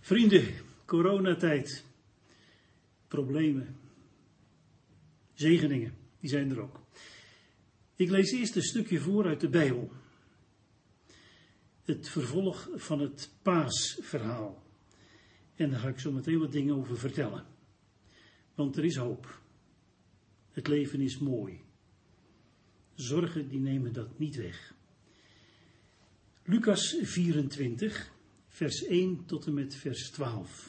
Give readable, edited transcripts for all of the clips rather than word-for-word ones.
Vrienden, coronatijd, problemen, zegeningen, die zijn er ook. Ik lees eerst een stukje voor uit de Bijbel. Het vervolg van het paasverhaal. En daar ga ik zo meteen wat dingen over vertellen. Want er is hoop. Het leven is mooi. Zorgen die nemen dat niet weg. Lucas 24, vers 1 tot en met vers 12.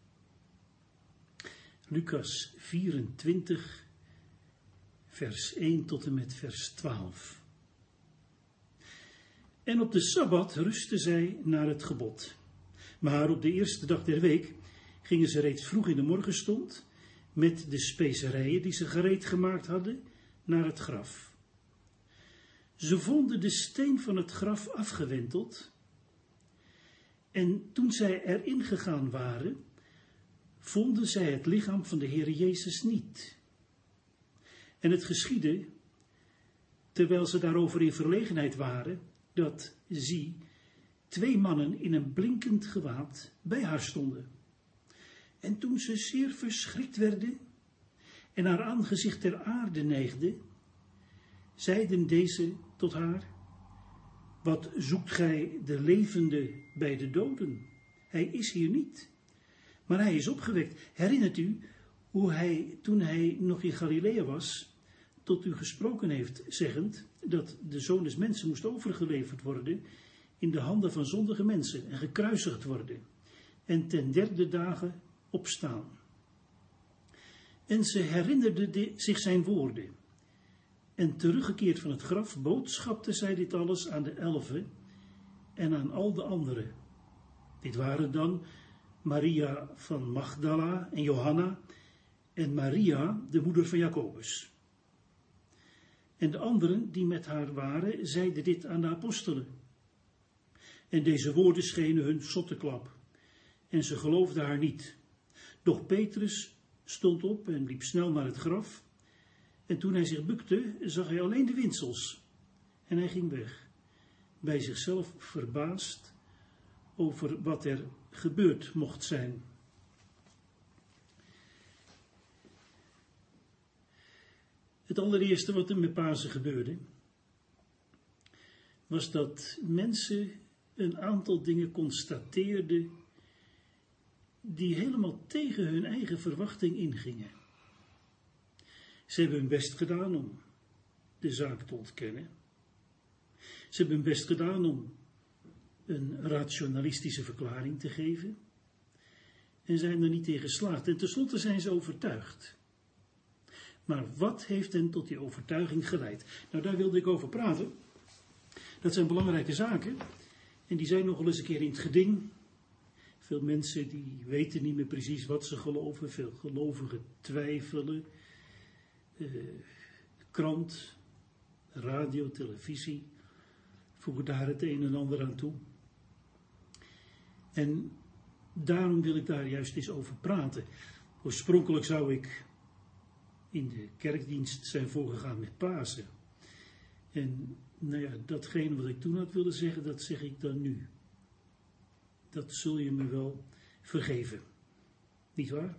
Lucas 24, vers 1 tot en met vers 12. En op de Sabbat rustten zij naar het gebod. Maar op de eerste dag der week gingen ze reeds vroeg in de morgenstond met de specerijen die ze gereed gemaakt hadden naar het graf. Ze vonden de steen van het graf afgewenteld en toen zij erin gegaan waren, vonden zij het lichaam van de Heere Jezus niet. En het geschiedde, terwijl ze daarover in verlegenheid waren, dat, zie, 2 mannen in een blinkend gewaad bij haar stonden. En toen ze zeer verschrikt werden en haar aangezicht ter aarde neigden, zeiden deze tot haar: wat zoekt gij de levende bij de doden? Hij is hier niet, maar hij is opgewekt. Herinnert u hoe hij, toen hij nog in Galilea was, tot u gesproken heeft, zeggend dat de Zoon des Mensen moest overgeleverd worden in de handen van zondige mensen en gekruisigd worden en ten 3e dage opstaan. En ze herinnerde zich zijn woorden. En teruggekeerd van het graf boodschapte zij dit alles aan de 11 en aan al de anderen. Dit waren dan Maria van Magdala en Johanna en Maria, de moeder van Jacobus. En de anderen die met haar waren, zeiden dit aan de apostelen. En deze woorden schenen hun zotteklap. En ze geloofden haar niet. Doch Petrus stond op en liep snel naar het graf. En toen hij zich bukte, zag hij alleen de windsels. En hij ging weg, bij zichzelf verbaasd over wat er gebeurd mocht zijn. Het allereerste wat er met Pasen gebeurde, was dat mensen een aantal dingen constateerden die helemaal tegen hun eigen verwachting ingingen. Ze hebben hun best gedaan om de zaak te ontkennen. Ze hebben hun best gedaan om een rationalistische verklaring te geven. En zijn er niet in geslaagd. En tenslotte zijn ze overtuigd. Maar wat heeft hen tot die overtuiging geleid? Nou, daar wilde ik over praten. Dat zijn belangrijke zaken. En die zijn nogal eens een keer in het geding. Veel mensen die weten niet meer precies wat ze geloven. Veel gelovigen twijfelen. Krant, radio, televisie voegen daar het een en ander aan toe. En daarom wil ik daar juist eens over praten. Oorspronkelijk zou ik in de kerkdienst zijn voorgegaan met Pasen. En nou ja, datgene wat ik toen had willen zeggen, dat zeg ik dan nu. Dat zul je me wel vergeven. Niet waar?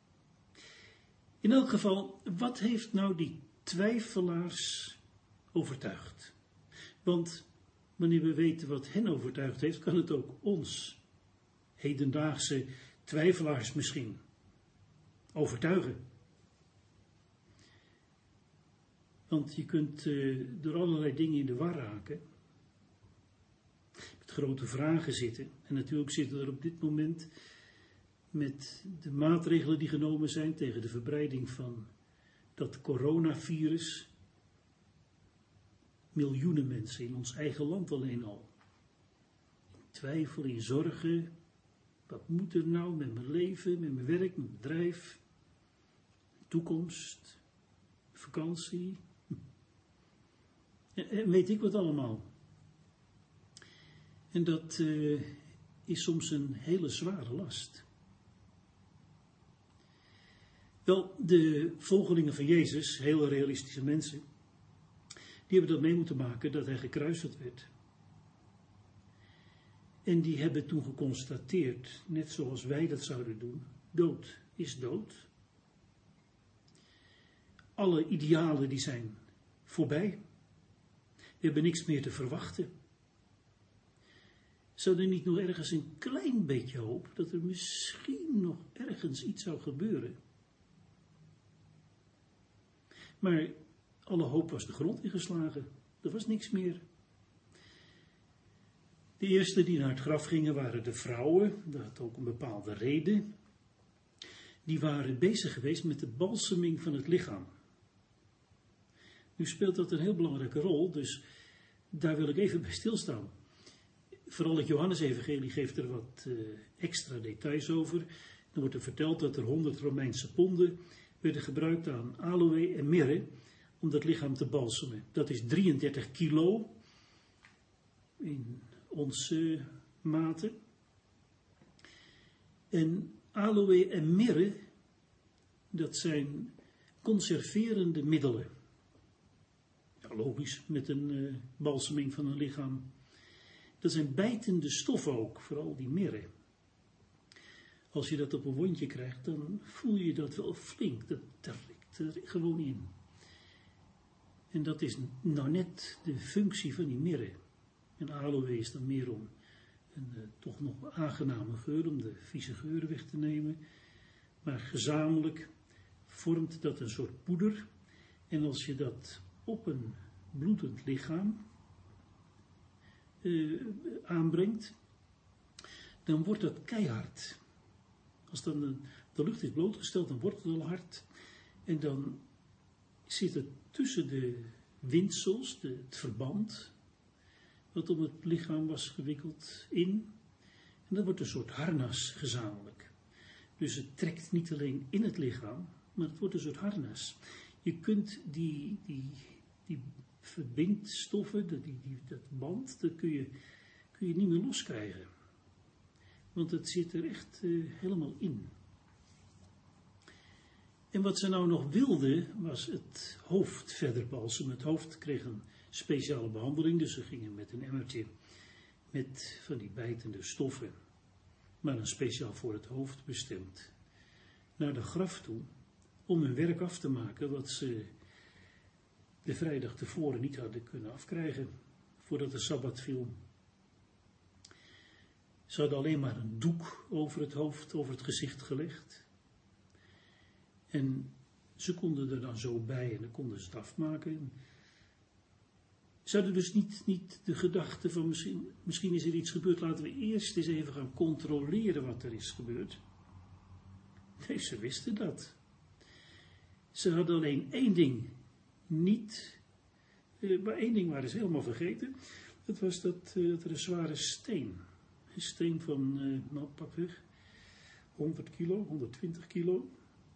In elk geval, wat heeft nou die twijfelaars overtuigd? Want wanneer we weten wat hen overtuigd heeft, kan het ook ons, hedendaagse twijfelaars misschien, overtuigen. Want je kunt door allerlei dingen in de war raken, met grote vragen zitten. En natuurlijk zitten er op dit moment, met de maatregelen die genomen zijn tegen de verbreiding van dat coronavirus, miljoenen mensen in ons eigen land alleen al. In twijfel, in zorgen. Wat moet er nou met mijn leven, met mijn werk, met mijn bedrijf, toekomst, vakantie. En weet ik wat allemaal. En dat is soms een hele zware last. Wel, de volgelingen van Jezus, heel realistische mensen, die hebben dat mee moeten maken dat hij gekruisigd werd. En die hebben toen geconstateerd, net zoals wij dat zouden doen, dood is dood. Alle idealen die zijn voorbij. We hebben niks meer te verwachten. Zou er niet nog ergens een klein beetje hoop dat er misschien nog ergens iets zou gebeuren? Maar alle hoop was de grond ingeslagen. Er was niks meer. De eerste die naar het graf gingen waren de vrouwen. Dat had ook een bepaalde reden. Die waren bezig geweest met de balseming van het lichaam. Nu speelt dat een heel belangrijke rol, dus daar wil ik even bij stilstaan. Vooral het Johannesevangelie geeft er wat extra details over. Dan wordt er verteld dat er 100 Romeinse ponden werden gebruikt aan aloë en mirre om dat lichaam te balsemen. Dat is 33 kilo in onze maten. En aloë en mirre, dat zijn conserverende middelen. Ja, logisch, met een balseming van een lichaam. Dat zijn bijtende stoffen ook, vooral die mirre. Als je dat op een wondje krijgt, dan voel je dat wel flink. Dat trekt er gewoon in. En dat is nou net de functie van die mirre. En aloë is dan meer om een toch nog aangename geur, om de vieze geuren weg te nemen. Maar gezamenlijk vormt dat een soort poeder. En als je dat op een bloedend lichaam aanbrengt, dan wordt dat keihard. Als dan de lucht is blootgesteld, dan wordt het al hard. En dan zit het tussen de windsels, het verband, wat om het lichaam was gewikkeld in. En dat wordt een soort harnas gezamenlijk. Dus het trekt niet alleen in het lichaam, maar het wordt een soort harnas. Je kunt die verbindstoffen, dat band, dat kun je niet meer loskrijgen. Want het zit er echt helemaal in. En wat ze nou nog wilden, was het hoofd verder balsemen. Het hoofd kreeg een speciale behandeling, dus ze gingen met een emmertje met van die bijtende stoffen, maar dan speciaal voor het hoofd bestemd, naar de graf toe, om hun werk af te maken, wat ze de vrijdag tevoren niet hadden kunnen afkrijgen, voordat de Sabbat viel. Ze hadden alleen maar een doek over het hoofd, over het gezicht gelegd. En ze konden er dan zo bij en dan konden ze het afmaken. Ze hadden dus niet de gedachte van misschien is er iets gebeurd, laten we eerst eens even gaan controleren wat er is gebeurd. Nee, ze wisten dat. Ze hadden alleen één ding maar één ding waren ze helemaal vergeten. Dat was dat er een zware steen, een steen van, pakweg, 100 kilo, 120 kilo.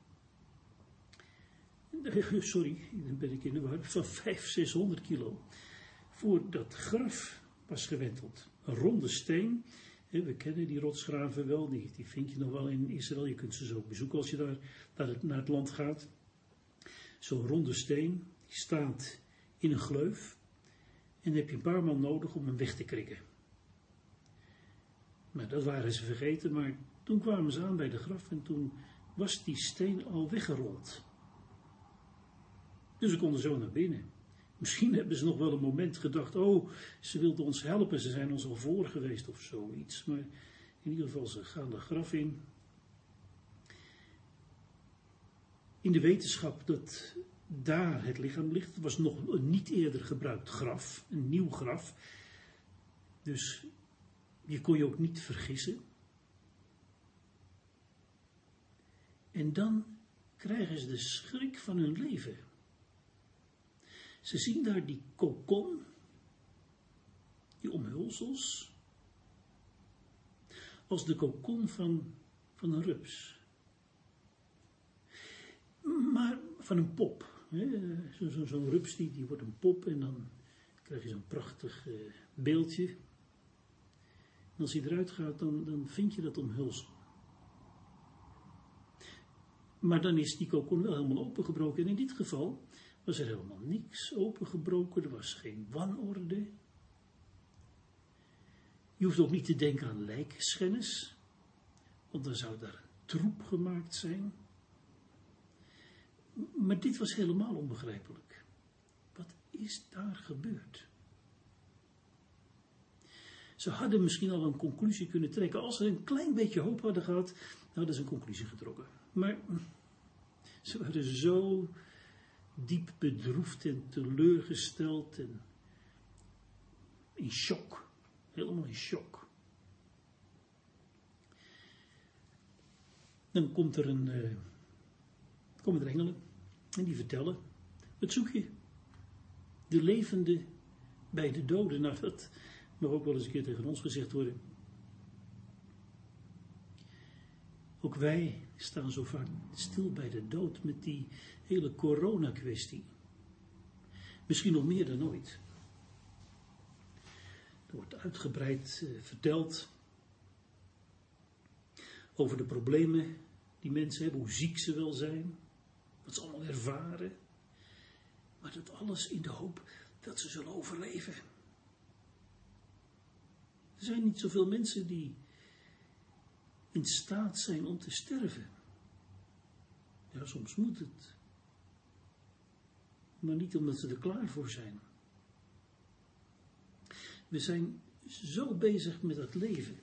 Sorry, dan ben ik in de war, van 500-600 kilo. Voor dat graf was gewenteld. Een ronde steen. We kennen die rotsgraven wel, die vind je nog wel in Israël. Je kunt ze zo bezoeken als je daar naar het land gaat. Zo'n ronde steen, die staat in een gleuf. En dan heb je een paar man nodig om hem weg te krikken. Maar dat waren ze vergeten, maar toen kwamen ze aan bij de graf en toen was die steen al weggerold. Dus ze konden zo naar binnen. Misschien hebben ze nog wel een moment gedacht, ze wilden ons helpen, ze zijn ons al voor geweest of zoiets. Maar in ieder geval, ze gaan de graf in. In de wetenschap dat daar het lichaam ligt, was nog een niet eerder gebruikt graf, een nieuw graf. Dus je kon je ook niet vergissen. En dan krijgen ze de schrik van hun leven. Ze zien daar die kokon, die omhulsels, als de kokon van een rups. Maar van een pop. Zo'n rups die wordt een pop en dan krijg je zo'n prachtig beeldje. En als hij eruit gaat, dan vind je dat omhulsel. Maar dan is die kokon wel helemaal opengebroken. En in dit geval was er helemaal niks opengebroken. Er was geen wanorde. Je hoeft ook niet te denken aan lijkschennis, want dan zou daar troep gemaakt zijn. Maar dit was helemaal onbegrijpelijk. Wat is daar gebeurd? Ze hadden misschien al een conclusie kunnen trekken. Als ze een klein beetje hoop hadden gehad, dan hadden ze een conclusie getrokken. Maar ze waren zo diep bedroefd en teleurgesteld en in shock. Helemaal in shock. Dan komen er engelen en die vertellen, wat zoek je? De levende bij de doden. Nou, dat mag ook wel eens een keer tegen ons gezegd worden. Ook wij staan zo vaak stil bij de dood met die hele corona-kwestie. Misschien nog meer dan ooit. Er wordt uitgebreid verteld over de problemen die mensen hebben, hoe ziek ze wel zijn, wat ze allemaal ervaren. Maar dat alles in de hoop dat ze zullen overleven. Er zijn niet zoveel mensen die in staat zijn om te sterven. Ja, soms moet het. Maar niet omdat ze er klaar voor zijn. We zijn zo bezig met het leven.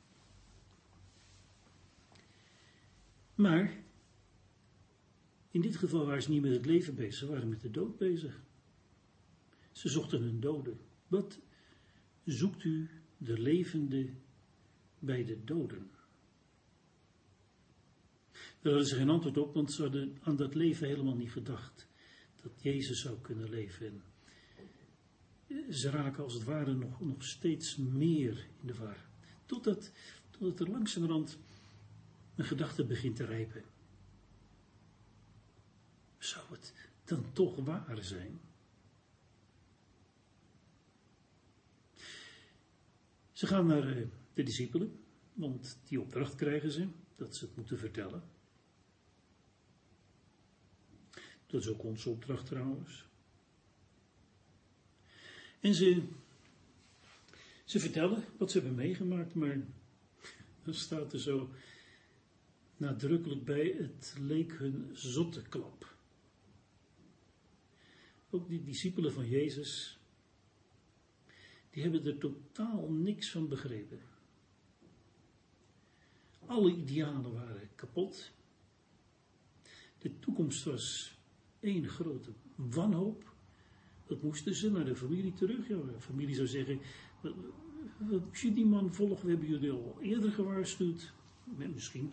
Maar in dit geval waren ze niet met het leven bezig, ze waren met de dood bezig. Ze zochten hun doden. Wat zoekt u de levende bij de doden? Daar hadden ze geen antwoord op, want ze hadden aan dat leven helemaal niet gedacht. Dat Jezus zou kunnen leven. En ze raken als het ware nog steeds meer in de war. Totdat er langzamerhand een gedachte begint te rijpen. Zou het dan toch waar zijn? Ze gaan naar de discipelen, want die opdracht krijgen ze, dat ze het moeten vertellen. Dat is ook onze opdracht trouwens. En ze vertellen wat ze hebben meegemaakt, maar dan staat er zo nadrukkelijk bij, het leek hun zotte klap. Ook die discipelen van Jezus, die hebben er totaal niks van begrepen. Alle idealen waren kapot. De toekomst was één grote wanhoop. Dat moesten ze naar de familie terug. Ja, de familie zou zeggen, wat moest je die man volgen? We hebben jullie al eerder gewaarschuwd. Misschien.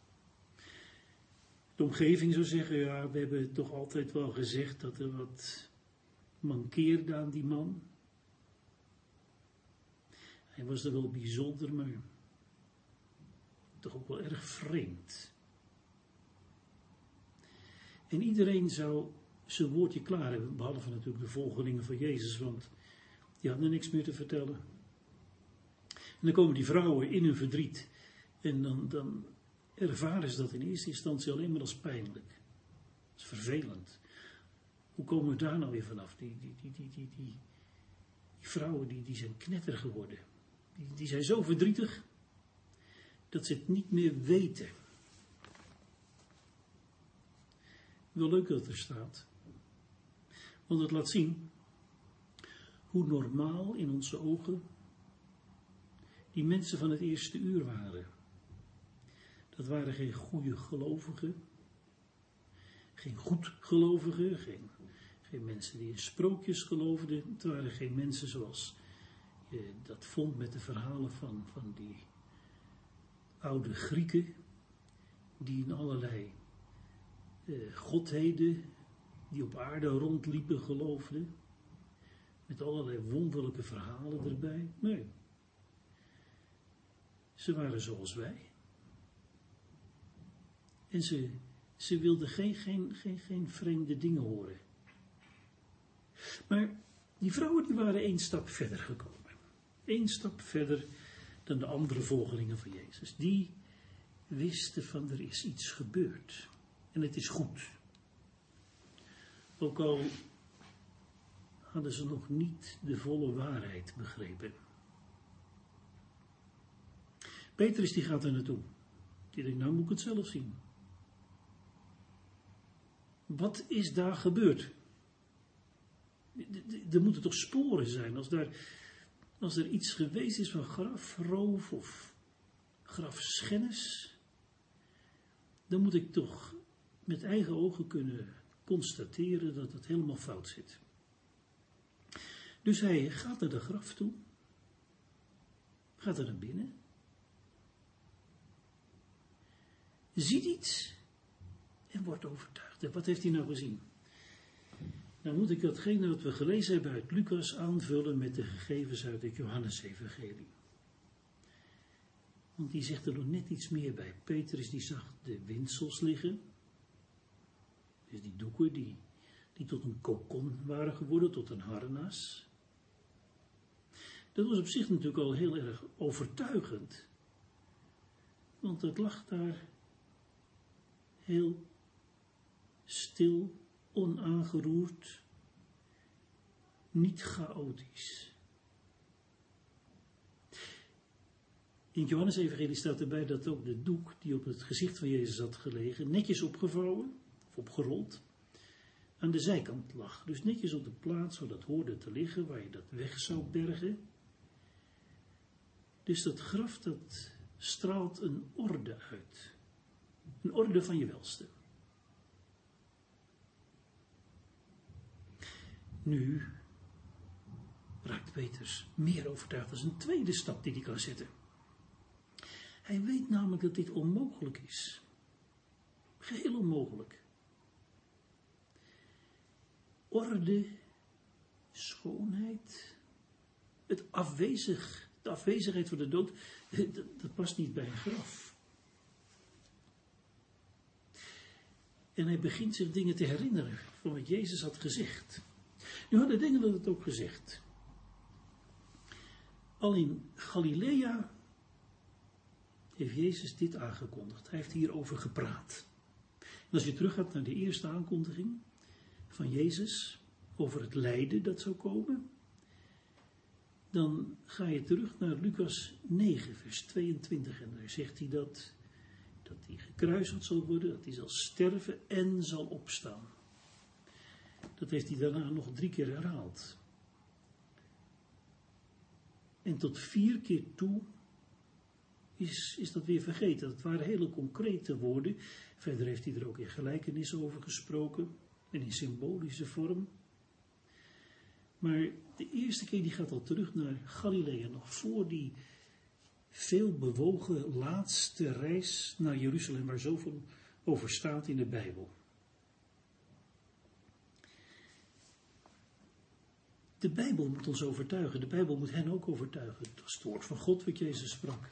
De omgeving zou zeggen, ja, we hebben toch altijd wel gezegd dat er wat mankeerde aan die man. Hij was er wel bijzonder, maar toch ook wel erg vreemd. En iedereen zou zijn woordje klaar hebben, behalve natuurlijk de volgelingen van Jezus, want die hadden niks meer te vertellen. En dan komen die vrouwen in hun verdriet en dan ervaren ze dat in eerste instantie alleen maar als pijnlijk. Dat is vervelend. Hoe komen we daar nou weer vanaf? Die vrouwen die zijn knetter geworden. Die zijn zo verdrietig dat ze het niet meer weten. Wel leuk dat het er staat. Want het laat zien hoe normaal in onze ogen die mensen van het eerste uur waren. Dat waren geen goede gelovigen, geen goed gelovigen, geen mensen die in sprookjes geloofden. Het waren geen mensen zoals je dat vond met de verhalen van die oude Grieken, die in allerlei godheden die op aarde rondliepen geloofden, met allerlei wonderlijke verhalen erbij. Nee, ze waren zoals wij. En ze wilden geen vreemde dingen horen. Maar die vrouwen die waren 1 stap verder gekomen. 1 stap verder dan de andere volgelingen van Jezus. Die wisten van er is iets gebeurd. En het is goed. Ook al hadden ze nog niet de volle waarheid begrepen. Petrus die gaat er naartoe. Die denkt, nou moet ik het zelf zien. Wat is daar gebeurd? Er moeten toch sporen zijn. Als er iets geweest is van grafroof of grafschennis, dan moet ik toch met eigen ogen kunnen constateren dat het helemaal fout zit. Dus hij gaat naar de graf toe, gaat er naar binnen, ziet iets en wordt overtuigd. En wat heeft hij nou gezien? Dan moet ik datgene wat we gelezen hebben uit Lucas aanvullen met de gegevens uit het Johannesevangelie. Want die zegt er nog net iets meer bij. Petrus die zag de windsels liggen. Dus die doeken die tot een kokon waren geworden, tot een harnas. Dat was op zich natuurlijk al heel erg overtuigend. Want het lag daar heel stil, onaangeroerd, niet chaotisch. In het Johannesevangelie staat erbij dat ook de doek die op het gezicht van Jezus had gelegen, netjes opgevouwen, of opgerold, aan de zijkant lag. Dus netjes op de plaats waar dat hoorde te liggen, waar je dat weg zou bergen. Dus dat graf, dat straalt een orde uit. Een orde van je welste. Nu raakt Petrus meer overtuigd. Dat is een tweede stap die hij kan zetten. Hij weet namelijk dat dit onmogelijk is. Geheel onmogelijk. Orde, schoonheid, de afwezigheid van de dood, dat past niet bij een graf. En hij begint zich dingen te herinneren van wat Jezus had gezegd. Nu hadden de engelen het ook gezegd. Al in Galilea heeft Jezus dit aangekondigd. Hij heeft hierover gepraat. En als je teruggaat naar de eerste aankondiging van Jezus over het lijden dat zou komen, dan ga je terug naar Lucas 9, vers 22. En daar zegt hij dat hij gekruisigd zal worden, dat hij zal sterven en zal opstaan. Dat heeft hij daarna nog 3 keer herhaald. En tot 4 keer toe is dat weer vergeten. Dat waren hele concrete woorden. Verder heeft hij er ook in gelijkenissen over gesproken. En in symbolische vorm. Maar de eerste keer die gaat al terug naar Galilea. Nog voor die veel bewogen laatste reis naar Jeruzalem. Waar zoveel over staat in de Bijbel. De Bijbel moet ons overtuigen. De Bijbel moet hen ook overtuigen. Het was het woord van God wat Jezus sprak.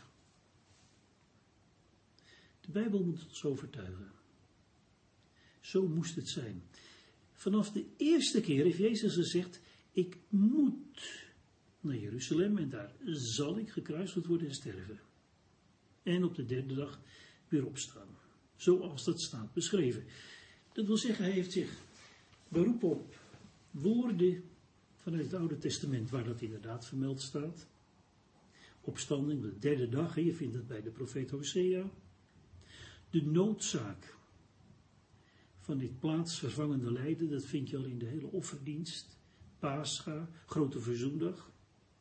De Bijbel moet ons overtuigen. Zo moest het zijn. Vanaf de eerste keer heeft Jezus gezegd, ik moet naar Jeruzalem en daar zal ik gekruisigd worden en sterven. En op de 3e dag weer opstaan. Zoals dat staat beschreven. Dat wil zeggen, hij heeft zich beroepen op woorden vanuit het Oude Testament, waar dat inderdaad vermeld staat. Opstanding, de 3e dag, je vindt het bij de profeet Hosea. De noodzaak van dit plaatsvervangende lijden, dat vind je al in de hele offerdienst. Pascha, Grote Verzoendag.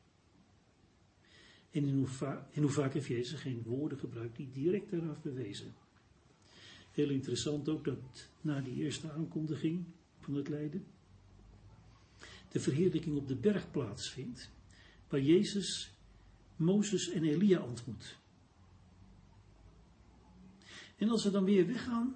En in hoe vaak heeft Jezus geen woorden gebruikt die direct daaraf verwezen. Heel interessant ook dat na die eerste aankondiging van het lijden de verheerlijking op de berg plaatsvindt, waar Jezus, Mozes en Elia ontmoet. En als ze dan weer weggaan,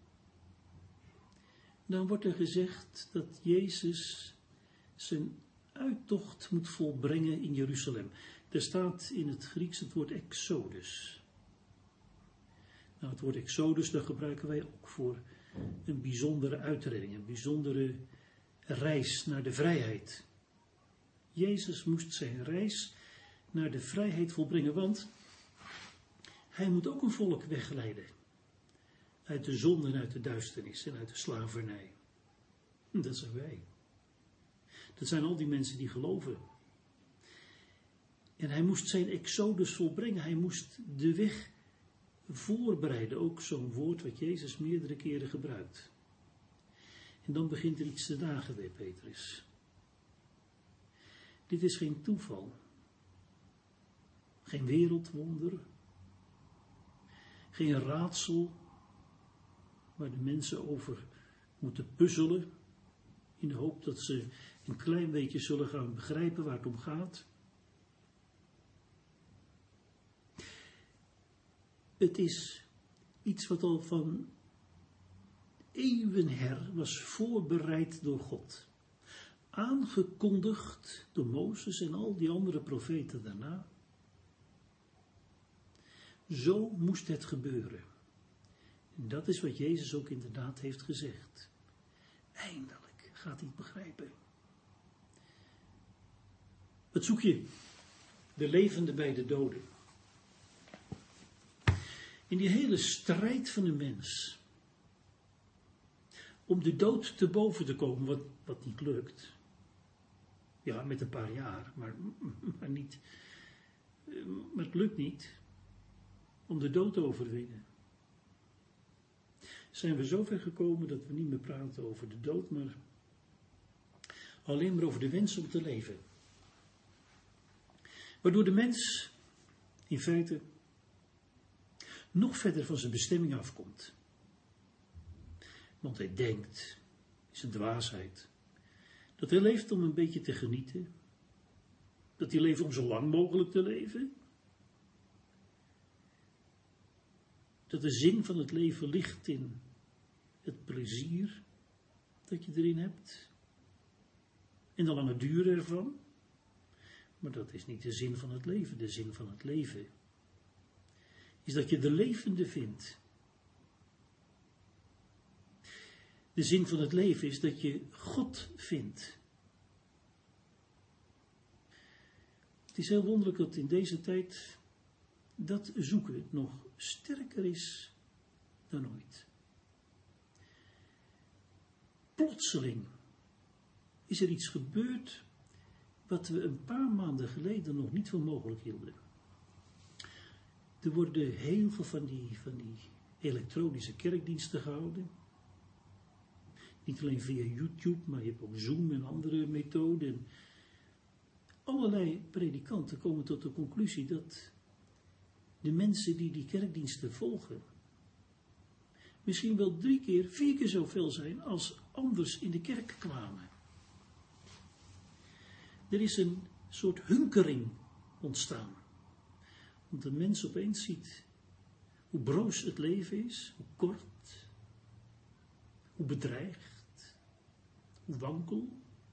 dan wordt er gezegd dat Jezus zijn uittocht moet volbrengen in Jeruzalem. Er staat in het Grieks het woord exodus. Nou, het woord exodus, dat gebruiken wij ook voor een bijzondere uitredding, een bijzondere reis naar de vrijheid. Jezus moest zijn reis naar de vrijheid volbrengen, want hij moet ook een volk wegleiden. Uit de zonde en uit de duisternis en uit de slavernij. Dat zijn wij. Dat zijn al die mensen die geloven. En hij moest zijn exodus volbrengen. Hij moest de weg voorbereiden. Ook zo'n woord wat Jezus meerdere keren gebruikt. En dan begint er iets te dagen bij Petrus. Dit is geen toeval. Geen wereldwonder. Geen raadsel waar de mensen over moeten puzzelen. In de hoop dat ze een klein beetje zullen gaan begrijpen waar het om gaat. Het is iets wat al van eeuwen her was voorbereid door God. Aangekondigd door Mozes en al die andere profeten daarna. Zo moest het gebeuren. En dat is wat Jezus ook inderdaad heeft gezegd. Eindelijk gaat hij het begrijpen. Wat zoek je? De levende bij de doden. In die hele strijd van de mens. Om de dood te boven te komen, wat niet lukt. Ja, met een paar jaar, maar niet. Maar het lukt niet. Om de dood te overwinnen. Zijn we zo ver gekomen dat we niet meer praten over de dood, maar alleen maar over de wens om te leven. Waardoor de mens in feite nog verder van zijn bestemming afkomt. Want hij denkt, is een dwaasheid, dat hij leeft om een beetje te genieten. Dat hij leeft om zo lang mogelijk te leven. Dat de zin van het leven ligt in het plezier dat je erin hebt. En de lange duur ervan. Maar dat is niet de zin van het leven. De zin van het leven is dat je de levende vindt. De zin van het leven is dat je God vindt. Het is heel wonderlijk dat in deze tijd dat zoeken nog sterker is dan ooit. Plotseling is er iets gebeurd wat we een paar maanden geleden nog niet voor mogelijk hielden. Er worden heel veel van die elektronische kerkdiensten gehouden. Niet alleen via YouTube, maar je hebt ook Zoom en andere methoden. Allerlei predikanten komen tot de conclusie dat de mensen die die kerkdiensten volgen misschien wel 3 keer, 4 keer zoveel zijn als anders in de kerk kwamen. Er is een soort hunkering ontstaan. Want de mens opeens ziet hoe broos het leven is, hoe kort, hoe bedreigd, hoe wankel.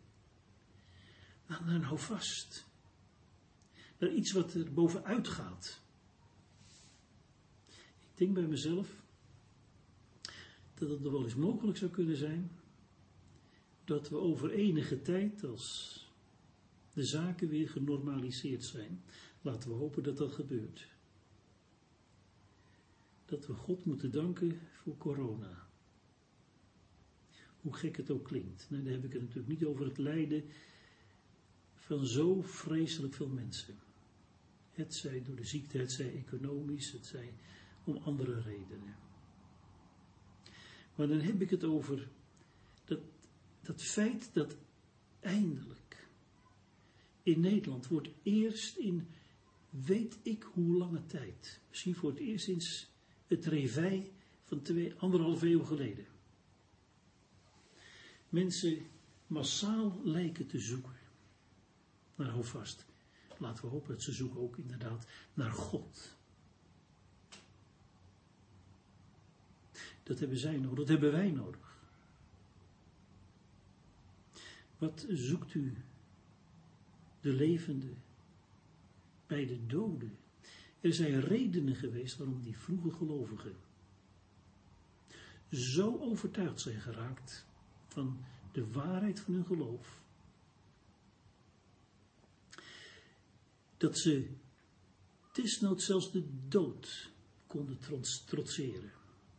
Dan hou vast. Naar iets wat er bovenuit gaat. Ik denk bij mezelf dat het er wel eens mogelijk zou kunnen zijn dat we over enige tijd, als de zaken weer genormaliseerd zijn, laten we hopen dat dat gebeurt. Dat we God moeten danken voor corona. Hoe gek het ook klinkt. Nou, dan heb ik het natuurlijk niet over het lijden van zo vreselijk veel mensen. Het zij door de ziekte, het zij economisch, het zij om andere redenen. Maar dan heb ik het over dat feit dat eindelijk in Nederland wordt eerst in weet ik hoe lange tijd, misschien voor het eerst sinds het réveil van 1,5 eeuw geleden, mensen massaal lijken te zoeken naar houvast. Laten we hopen dat ze zoeken ook inderdaad naar God. Dat hebben zij nodig, dat hebben wij nodig. Wat zoekt u de levende bij de doden? Er zijn redenen geweest waarom die vroege gelovigen zo overtuigd zijn geraakt van de waarheid van hun geloof, dat ze desnoods zelfs de dood konden trotseren.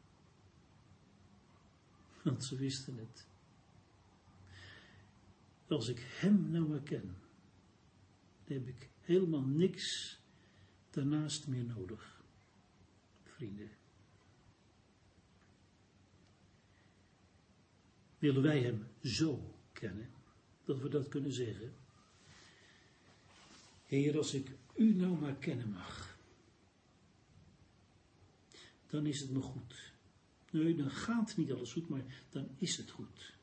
Want ze wisten het. Als ik hem nou maar ken, dan heb ik helemaal niks daarnaast meer nodig, vrienden. Willen wij hem zo kennen, dat we dat kunnen zeggen? Heer, als ik u nou maar kennen mag, dan is het me goed. Nee, dan gaat niet alles goed, maar dan is het goed.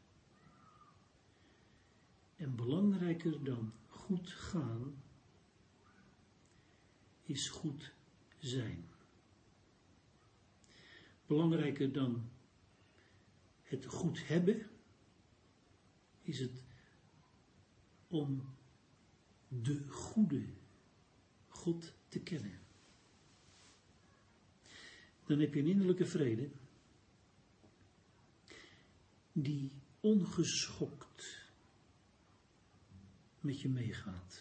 En belangrijker dan goed gaan, is goed zijn. Belangrijker dan het goed hebben, is het om de goede God te kennen. Dan heb je een innerlijke vrede die ongeschokt met je meegaat.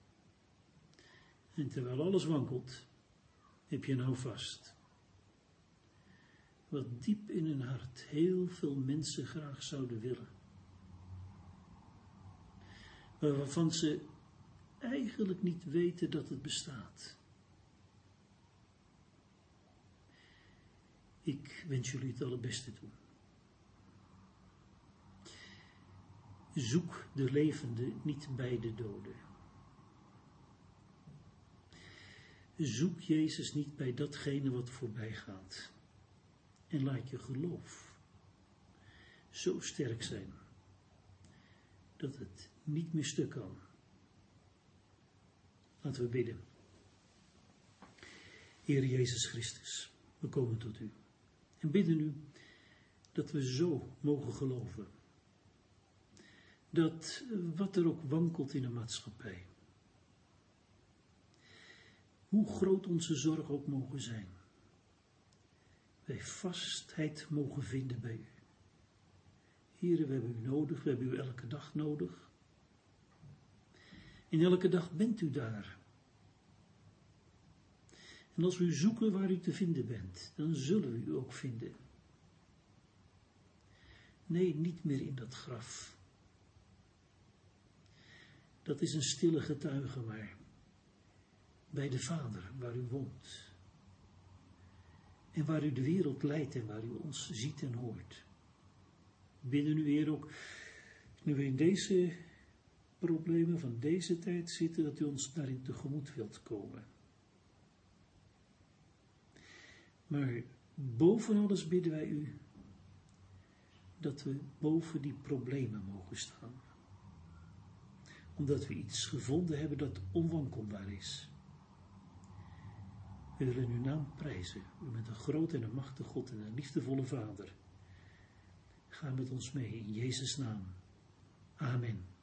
En terwijl alles wankelt, heb je nou vast. Wat diep in hun hart heel veel mensen graag zouden willen. Waarvan ze eigenlijk niet weten dat het bestaat. Ik wens jullie het allerbeste toe. Zoek de levende niet bij de doden. Zoek Jezus niet bij datgene wat voorbij gaat. En laat je geloof zo sterk zijn dat het niet meer stuk kan. Laten we bidden. Heer Jezus Christus, we komen tot u en bidden u dat we zo mogen geloven. Dat wat er ook wankelt in de maatschappij, hoe groot onze zorg ook mogen zijn, wij vastheid mogen vinden bij u. Heere, we hebben u nodig, we hebben u elke dag nodig. En elke dag bent u daar. En als we u zoeken waar u te vinden bent, dan zullen we u ook vinden. Nee, niet meer in dat graf. Dat is een stille getuige, maar bij de Vader, waar u woont. En waar u de wereld leidt en waar u ons ziet en hoort. Bidden u, Heer, ook, nu we in deze problemen van deze tijd zitten, dat u ons daarin tegemoet wilt komen. Maar boven alles bidden wij u dat we boven die problemen mogen staan. Omdat we iets gevonden hebben dat onwankelbaar is. We willen uw naam prijzen. U bent een groot en een machtig God en een liefdevolle Vader. Ga met ons mee in Jezus' naam. Amen.